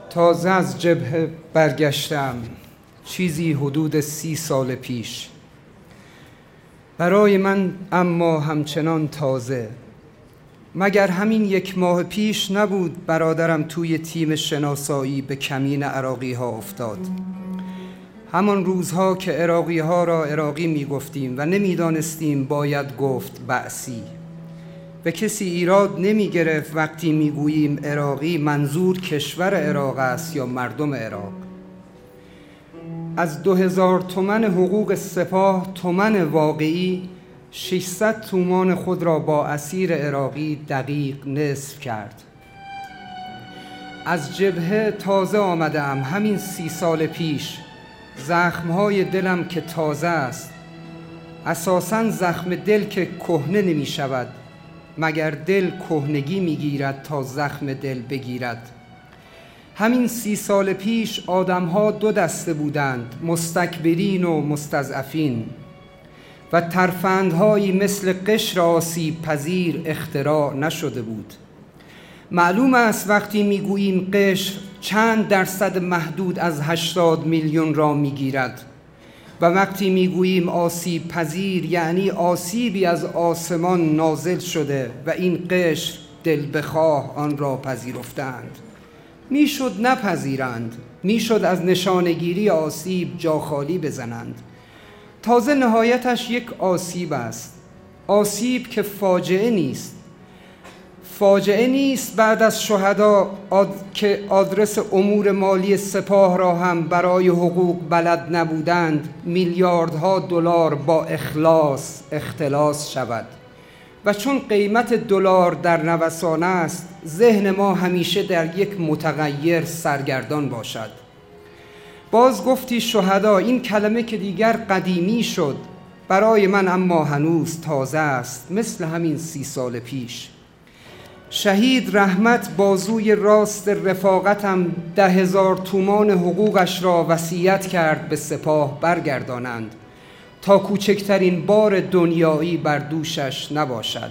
تازه از جبهه برگشتم، چیزی حدود 30 سال پیش. برای من اما همچنان تازه. مگر همین 1 ماه پیش نبود برادرم توی تیم شناسایی به کمین عراقی ها افتاد؟ همان روزها که عراقی ها را عراقی می گفتیم و نمی دانستیم باید گفت بعثی. به کسی ایراد نمی گرفت وقتی می گوییم عراقی منظور کشور عراق است یا مردم عراق. از 2000 تومان حقوق سپاه تومان واقعی 600 تومان خود را با اسیر عراقی دقیق نصف کرد. از جبهه تازه آمدم همین 30 سال پیش. زخمهای دلم که تازه است. اساساً زخم دل که کهنه نمی شود، مگر دل کهنگی می گیرد تا زخم دل بگیرد. همین 30 سال پیش آدمها 2 دسته بودند، مستکبرین و مستضعفین، و ترفندهایی مثل قشر آسیب پذیر اختراع نشده بود. معلوم است وقتی میگوییم قشر چند درصد محدود از 80 میلیون را میگیرد و وقتی میگوییم آسیب پذیر یعنی آسیبی از آسمان نازل شده و این قشر دل بخواه آن را پذیرفتند. میشد نپذیرند، میشد از نشانگیری آسیب جا خالی بزنند. تازه نهایتش یک آسیب است، آسیب که فاجعه نیست. فاجعه نیست بعد از شهدا که آدرس امور مالی سپاه را هم برای حقوق بلد نبودند میلیاردها دلار با اختلاس شود. و چون قیمت دلار در نوسان است، ذهن ما همیشه در یک متغیر سرگردان باشد. باز گفتی شهدا، این کلمه که دیگر قدیمی شد، برای من اما هنوز تازه است، مثل همین 30 سال پیش. شهید رحمت بازوی راست رفاقتم 10,000 تومان حقوقش را وصیت کرد به سپاه برگردانند تا کوچکترین بار دنیایی بر دوشش نباشد.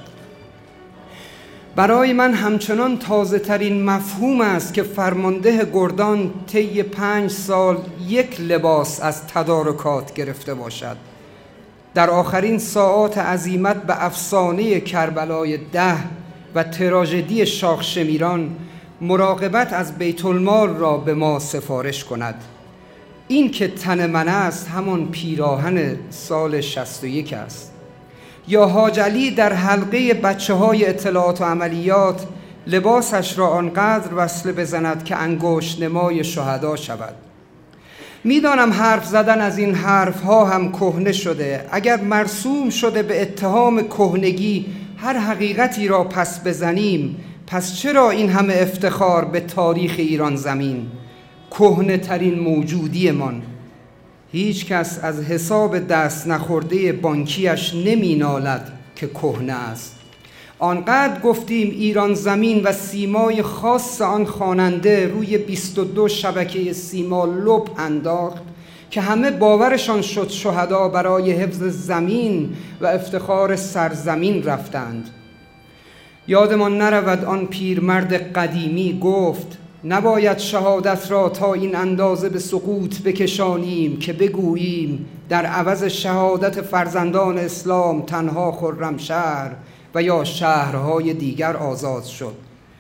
برای من همچنان تازه ترین مفهوم است که فرمانده گردان طی 5 سال 1 لباس از تدارکات گرفته باشد. در آخرین ساعات عزیمت به افسانه کربلای 10 و تراژدی شاخ شمیران مراقبت از بیت المال را به ما سفارش کند. این که تن من است همان پیراهن سال 61 است. یا حاج علی در حلقه بچه‌های اطلاعات و عملیات لباسش را آنقدر وصله بزند که انگشت نمای شهدا شود. میدانم حرف زدن از این حرفها هم کهنه شده. اگر مرسوم شده به اتهام کهنگی هر حقیقتی را پس بزنیم، پس چرا این همه افتخار به تاریخ ایران زمین؟ کهنه ترین موجودی من. هیچ کس از حساب دست نخورده بانکیش نمی نالد که کهنه است. آنقدر گفتیم ایران زمین و سیمای خاص آن خواننده روی 22 شبکه سیما لب انداخت که همه باورشان شد شهدا برای حفظ زمین و افتخار سرزمین رفتند. یادمان نرود آن پیرمرد قدیمی گفت نباید شهادت را تا این اندازه به سقوط بکشانیم که بگوییم در عوض شهادت فرزندان اسلام تنها خرمشهر و یا شهرهای دیگر آزاد شد.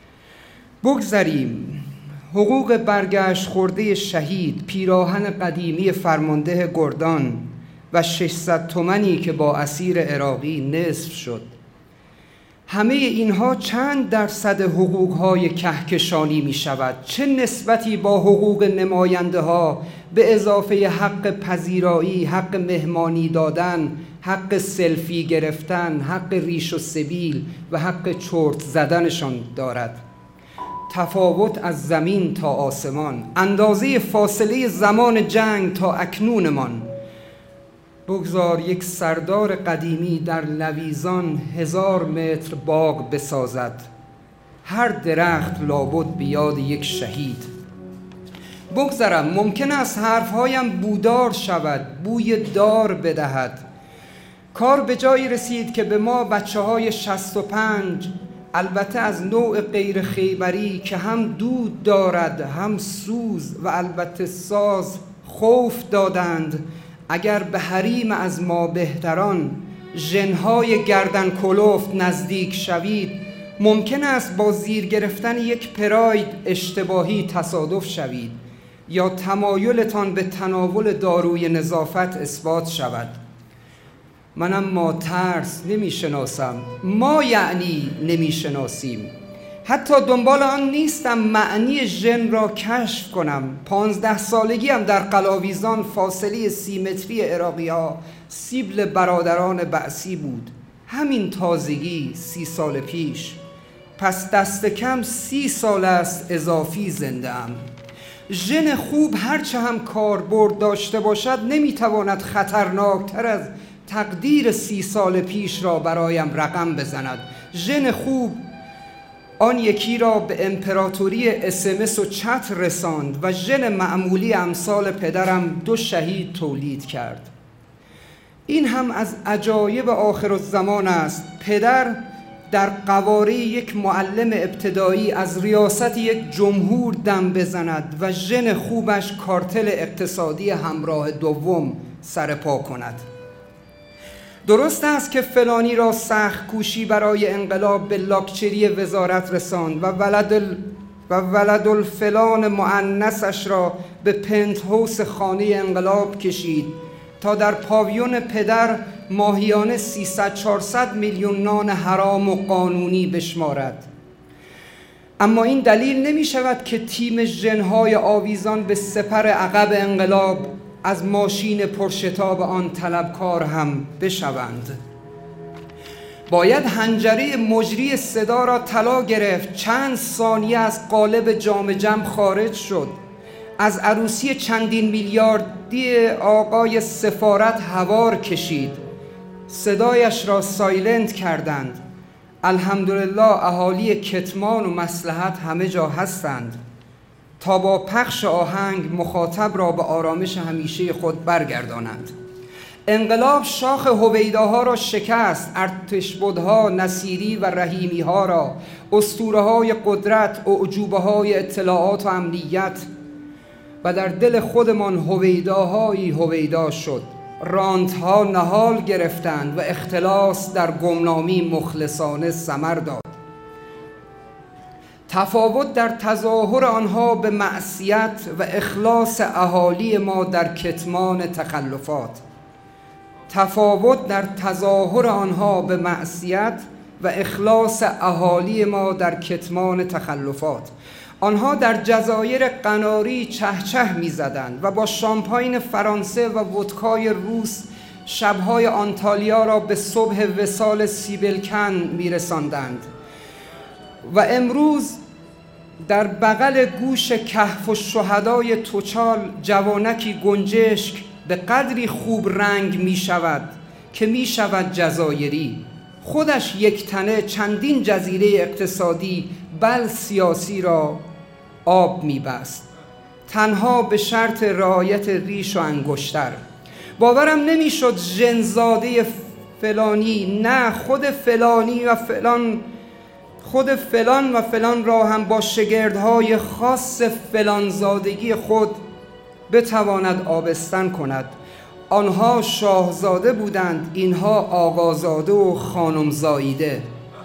بگذریم. حقوق برگشت خورده شهید، پیراهن قدیمی فرمانده گردان و 600 تومانی که با اسیر عراقی نصف شد. همه اینها چند درصد حقوقهای کهکشانی می شود؟ چه نسبتی با حقوق نماینده ها به اضافه حق پذیرایی، حق مهمانی دادن، حق سلفی گرفتن، حق ریش و سبیل و حق چرت زدنشان دارد؟ تفاوت از زمین تا آسمان، اندازه فاصله زمان جنگ تا اکنونمان. بگذار یک سردار قدیمی در لویزان 1000 متر باغ بسازد، هر درخت لابد بیاد یک شهید. بگذرم، ممکن است حرفهایم بودار شود، بوی دار بدهد. کار به جایی رسید که به ما بچه‌های 65 البته از نوع غیر خیبری که هم دود دارد هم سوز و البته ساز خوف دادند. اگر به حریم از ما بهتران ژن‌های گردن کلفت نزدیک شوید، ممکن است با زیر گرفتن یک پراید اشتباهی تصادف شوید یا تمایلتان به تناول داروی نظافت اثبات شود. من اما ترس نمی‌شناسم، ما یعنی نمی‌شناسیم. حتی دنبال آن نیستم معنی ژن را کشف کنم. 15 سالگیم در قلاویزان فاصله 30 متری عراقی‌ها سیبل برادران بعثی بود. همین تازگی 30 سال پیش. پس دست کم 30 سال است اضافی زنده ام. ژن خوب هرچه هم کاربرد داشته باشد نمیتواند خطرناکتر از تقدیر 30 سال پیش را برایم رقم بزند. ژن خوب آن یکی را به امپراتوری SMS و چت رساند و ژن معمولی امثال پدرم 2 شهید تولید کرد. این هم از عجایب آخرالزمان است. پدر در قواره یک معلم ابتدایی از ریاست یک جمهور دم بزند و ژن خوبش کارتل اقتصادی همراه دوم سرپا کند. درست است که فلانی را سخت کوشی برای انقلاب به لاکچری وزارت رساند و ولد الفلان مؤنثش را به پنت هوس خانه انقلاب کشید تا در پاویون پدر ماهیانه 300-400 میلیون نان حرام و قانونی بشمارد. اما این دلیل نمی شود که تیم ژن‌های آویزان به سپر عقب انقلاب از ماشین پرشتاب آن طلبکار هم بشوند. باید حنجره مجری صدا را طلا گرفت. چند ثانیه از قالب جام جم خارج شد. از عروسی چندین میلیاردی آقای سفارت هوار کشید. صدایش را سایلنت کردند. الحمدلله اهالی کتمان و مصلحت همه جا هستند تا با پخش آهنگ مخاطب را به آرامش همیشه خود برگردانند. انقلاب شاخ هویداها را شکست، ارتشبدها، نصیری و رحیمی ها را، اسطوره های قدرت، اعجوبه های اطلاعات و امنیت، و در دل خودمان هویداهایی هویدا شد. رانتها نهال گرفتند و اختلاس در گمنامی مخلصانه ثمر داد. تفاوت در تظاهر آنها به معصیت و اخلاص اهالی ما در کتمان تخلفات. تفاوت در تظاهر آنها به معصیت و اخلاص اهالی ما در کتمان تخلفات. آنها در جزایر قناری چهچه می زدند و با شامپاین فرانسه و ودکای روس شبهای آنتالیا را به صبح وصال سیبلکن می رساندند. و امروز در بغل گوش کهف و شهدای توچال جوانکی گنجشک به قدری خوب رنگ می شود که می شود جزایری. خودش یک تنه چندین جزیره اقتصادی بل سیاسی را آب می بست، تنها به شرط رعایت ریش و انگشتر. باورم نمی شد ژنزاده فلانی، نه خود فلانی و فلان، خود فلان و فلان را هم با شگردهای خاص فلانزادگی خود بتواند آبستن کند. آنها شاهزاده بودند، اینها آقازاده و خانم زاییده.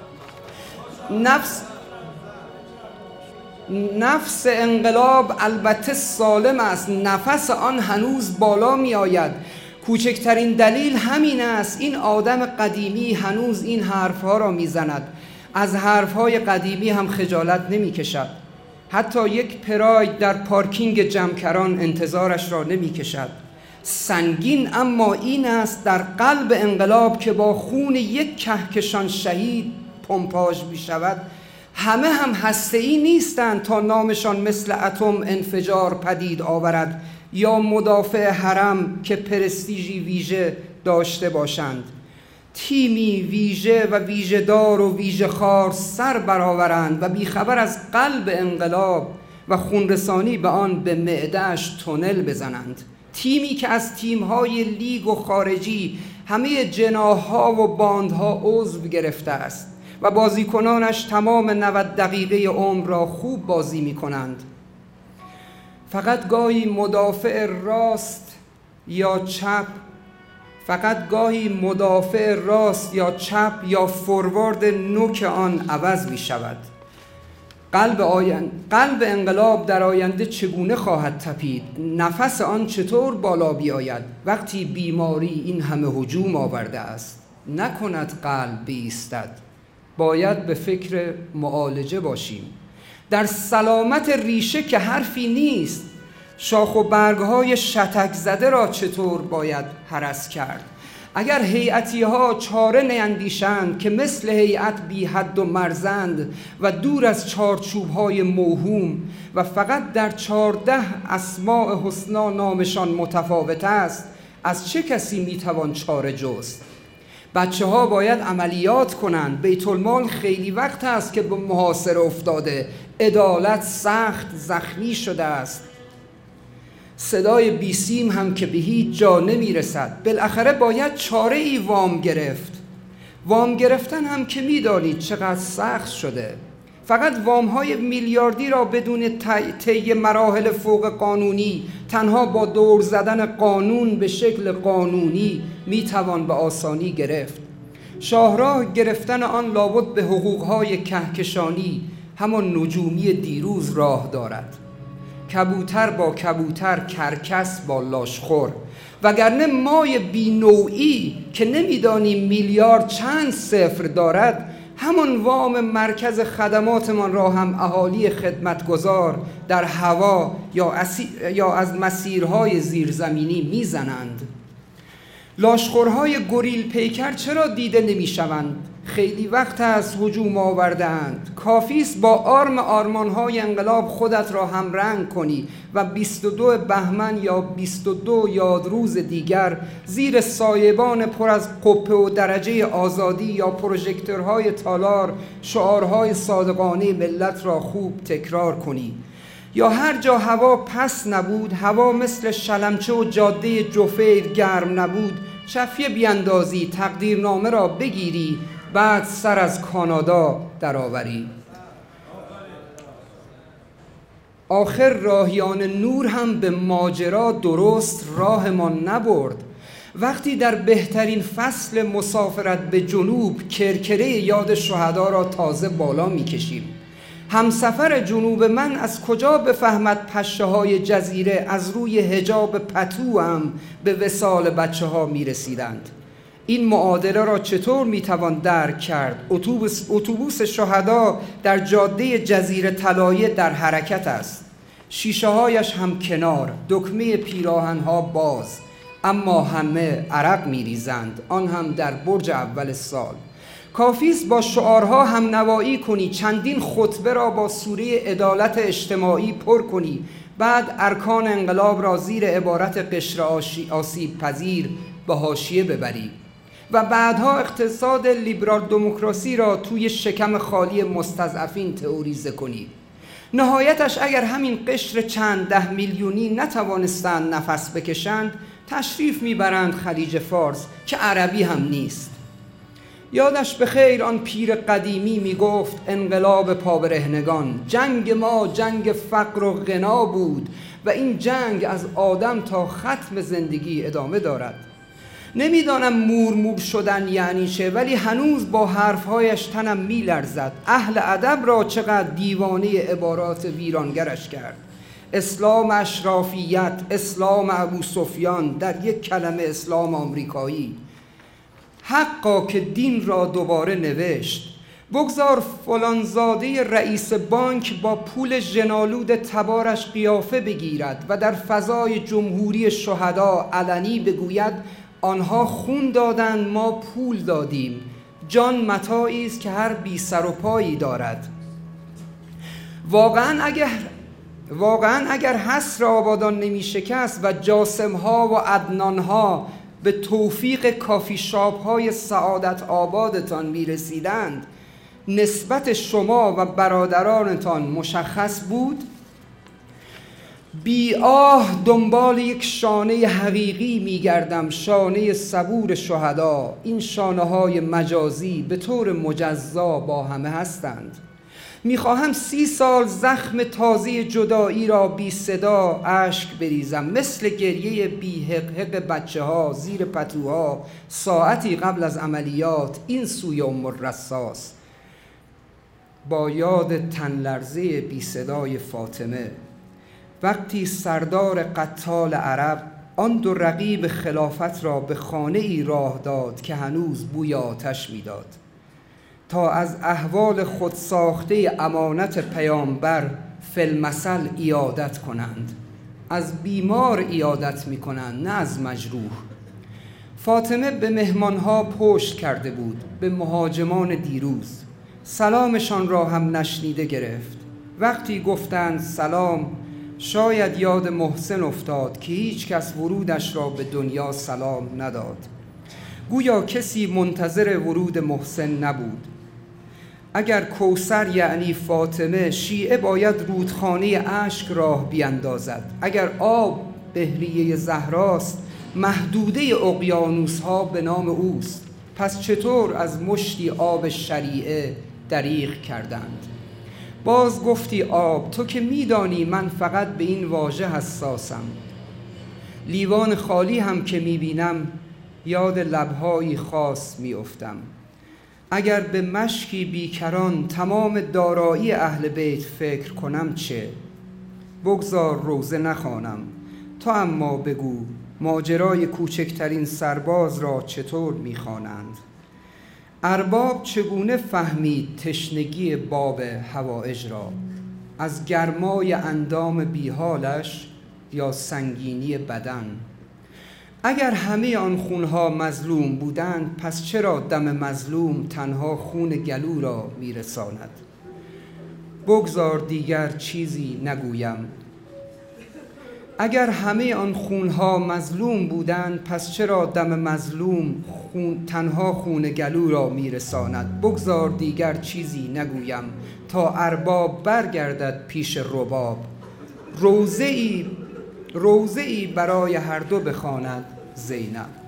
نفس انقلاب البته سالم است، نفس آن هنوز بالا می آید. کوچکترین دلیل همین است، این آدم قدیمی هنوز این حرفها را می زند. از حرفهای قدیمی هم خجالت نمی کشد. حتی یک پراید در پارکینگ جمکران انتظارش را نمی کشد. سنگین اما این است در قلب انقلاب که با خون یک کهکشان شهید پمپاژ می شود، همه هم هسته‌ای نیستند تا نامشان مثل اتم انفجار پدید آورد یا مدافع حرم که پرستیژی ویژه داشته باشند. تیمی ویژه و ویژه دار و ویژه خار سر برآورند و بیخبر از قلب انقلاب و خونرسانی به آن به معده‌اش تونل بزنند. تیمی که از تیم‌های لیگ و خارجی همه جناح‌ها و باندها عضو گرفته است و بازیکنانش تمام 90 دقیقه عمر را خوب بازی می کنند. فقط گاهی مدافع راست یا چپ یا فوروارد نوک آن عوض می شود. قلب انقلاب در آینده چگونه خواهد تپید؟ نفس آن چطور بالا بیاید وقتی بیماری این همه هجوم آورده است؟ نکند قلب بایستد. باید به فکر معالجه باشیم. در سلامت ریشه که حرفی نیست. شاخ و برگهای شتک زده را چطور باید هرس کرد؟ اگر هیئتی ها چاره نیندیشند که مثل هیئت بی حد و مرزند و دور از چارچوب های موهوم و فقط در 14 اسماء حسنا نامشان متفاوت است، از چه کسی میتوان چاره جست؟ بچه ها باید عملیات کنند. بیت المال خیلی وقت است که به محاصره افتاده. عدالت سخت زخمی شده است. صدای بیسیم هم که به هیچ جا نمی رسد. بالاخره باید چاره ای وام گرفت. وام گرفتن هم که می دانید چقدر سخت شده. فقط وام های میلیاردی را بدون طی مراحل فوق قانونی، تنها با دور زدن قانون به شکل قانونی می توان به آسانی گرفت. شاهراه گرفتن آن لابد به حقوق های کهکشانی، همان نجومی دیروز راه دارد. کبوتر با کبوتر، کرکس با لاشخور. وگرنه مای بینوعی که نمیدانیم میلیارد چند صفر دارد، همان وام مرکز خدماتمان را هم اهالی خدمتگزار در هوا یا از مسیرهای زیرزمینی میزنند. لاشخورهای گوریل پیکر چرا دیده نمیشوند؟ خیلی وقت از هجوم آوردند. کافیست با آرمانهای انقلاب خودت را هم رنگ کنی و 22 بهمن یا 22 یادروز دیگر زیر سایبان پر از قپه و درجه آزادی یا پروژکتورهای تالار شعارهای صادقانه ملت را خوب تکرار کنی. یا هر جا هوا پس نبود، هوا مثل شلمچه و جاده جفیر گرم نبود، شفیه بیاندازی، تقدیرنامه را بگیری، بعد سر از کانادا درآوری. آخر راهیان نور هم به ماجرا درست راهمان نبرد. وقتی در بهترین فصل مسافرت به جنوب کرکره یاد شهدا را تازه بالا می‌کشیم، همسفر جنوب من از کجا بفهمد پشه های جزیره از روی حجاب پتو هم به وصال بچه ها می رسیدند؟ این معادله را چطور می توان درک کرد؟ اتوبوس شهدا در جاده جزیره طلایه در حرکت است. شیشه هایش هم کنار، دکمه پیراهن ها باز، اما همه عرق می ریزند، آن هم در برج اول سال. کافیست با شعارها هم نوایی کنی، چندین خطبه را با سوره عدالت اجتماعی پر کنی، بعد ارکان انقلاب را زیر عبارت قشر آسیب پذیر به حاشیه ببری و بعدها اقتصاد لیبرال دموکراسی را توی شکم خالی مستضعفین تئوریزه کنی. نهایتش اگر همین قشر چند 10 میلیونی نتوانستند نفس بکشند، تشریف میبرند خلیج فارس که عربی هم نیست. یادش به خیر آن پیر قدیمی میگفت انقلاب پابرهنگان، جنگ ما جنگ فقر و غنا بود و این جنگ از آدم تا ختم زندگی ادامه دارد. نمیدانم مور شدن یعنی چه، ولی هنوز با حرفهایش تنم میلرزد. اهل ادب را چقدر دیوانه عبارات ویرانگرش کرد. اسلام اشرافیت، اسلام ابو سفیان، در یک کلمه اسلام آمریکایی. حقا که دین را دوباره نوشت. بگذار فلانزاده رئیس بانک با پول ژنالود تبارش قیافه بگیرد و در فضای جمهوری شهدا علنی بگوید آنها خون دادند ما پول دادیم. جان متاعی است که هر بی سر و پایی دارد. واقعا اگر حصر آبادان نمی شکست و جاسم ها و عدنان ها به توفیق کافی شاپ های سعادت آبادتان می رسیدند، نسبت شما و برادرانتان مشخص بود. بی آه دنبال یک شانه حقیقی میگردم، شانه صبور شهدا. این شانه های مجازی به طور مجزا با همه هستند. میخواهم 30 سال زخم تازه جدایی را بی صدا اشک بریزم، مثل گریه بی حقحق بچه ها زیر پتوها ساعتی قبل از عملیات این سوی ام الرصاص، با یاد تن لرزه بی صدای فاطمه. وقتی سردار قتال عرب آن 2 رقیب خلافت را به خانه ای راه داد که هنوز بوی آتش میداد، تا از احوال خود ساخته امانت پیامبر فی‌المثل عیادت کنند. از بیمار عیادت می کنند، نه از مجروح. فاطمه به مهمانها پشت کرده بود، به مهاجمان دیروز. سلامشان را هم نشنیده گرفت. وقتی گفتند سلام، شاید یاد محسن افتاد که هیچ کس ورودش را به دنیا سلام نداد. گویا کسی منتظر ورود محسن نبود. اگر کوثر یعنی فاطمه، شیعه باید رودخانه اشک راه بیندازد. اگر آب بهریه زهراست، محدوده اقیانوس‌ها به نام اوست. پس چطور از مشتی آب شریعه دریغ کردند؟ باز گفتی آب، تو که میدانی من فقط به این واژه حساسم. لیوان خالی هم که میبینم یاد لبهایی خاص میافتم. اگر به مشکی بیکران تمام دارایی اهل بیت فکر کنم چه؟ بگذار روزه نخوانم، تو اما بگو ماجرای کوچکترین سرباز را چطور میخوانند؟ ارباب چگونه فهمید تشنگی باب حوائج را؟ از گرمای اندام بیحالش یا سنگینی بدن؟ اگر همه آن خونها مظلوم بودند، پس چرا دم مظلوم تنها خون گلو را میرساند؟ بگذار دیگر چیزی نگویم. اگر همه آن خونها مظلوم بودند، پس چرا دم مظلوم تنها خون گلو را میرساند؟ بگذار دیگر چیزی نگویم تا ارباب برگردد پیش رباب. روضه ای برای هر دو بخواند زینب.